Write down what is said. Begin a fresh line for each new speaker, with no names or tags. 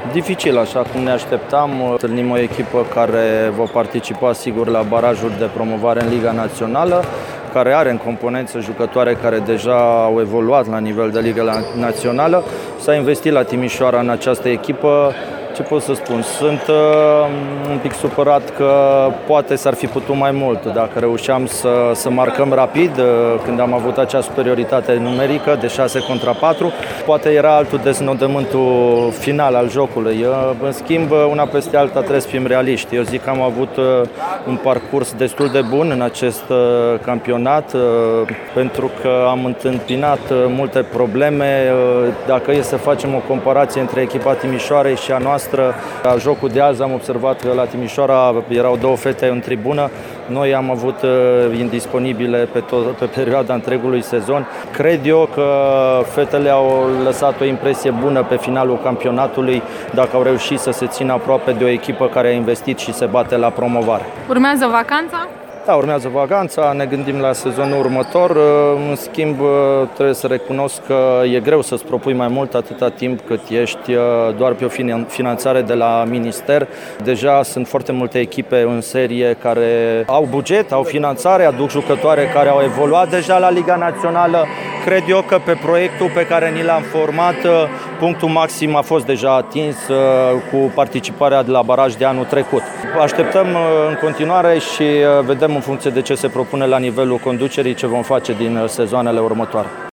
Dificil, așa cum ne așteptam. Întâlnim o echipă care va participa sigur la barajul de promovare în Liga Națională, care are în componență jucătoare care deja au evoluat la nivel de Liga Națională. S-a investit la Timișoara în această echipă. Ce pot să spun? Sunt un pic supărat că poate s-ar fi putut mai mult dacă reușeam să marcăm rapid când am avut acea superioritate numerică de 6-4. Poate era altul deznodământul final al jocului. În schimb, una peste alta trebuie să fim realiști. Eu zic că am avut un parcurs destul de bun în acest campionat pentru că am întâmpinat multe probleme. Dacă e să facem o comparație între echipa Timișoarei și a noastră, la jocul de azi am observat că la Timișoara erau două fete în tribună. Noi am avut indisponibile pe perioada întregului sezon. Cred eu că fetele au lăsat o impresie bună pe finalul campionatului dacă au reușit să se țină aproape de o echipă care a investit și se bate la promovare.
Urmează vacanța?
Da, urmează vacanța, ne gândim la sezonul următor. În schimb, trebuie să recunosc că e greu să-ți propui mai mult atâta timp cât ești doar pe o finanțare de la minister. Deja sunt foarte multe echipe în serie care au buget, au finanțare, aduc jucătoare care au evoluat deja la Liga Națională. Cred eu că pe proiectul pe care ni l-am format, punctul maxim a fost deja atins cu participarea de la baraj de anul trecut. Așteptăm în continuare și vedem în funcție de ce se propune la nivelul conducerii ce vom face din sezoanele următoare.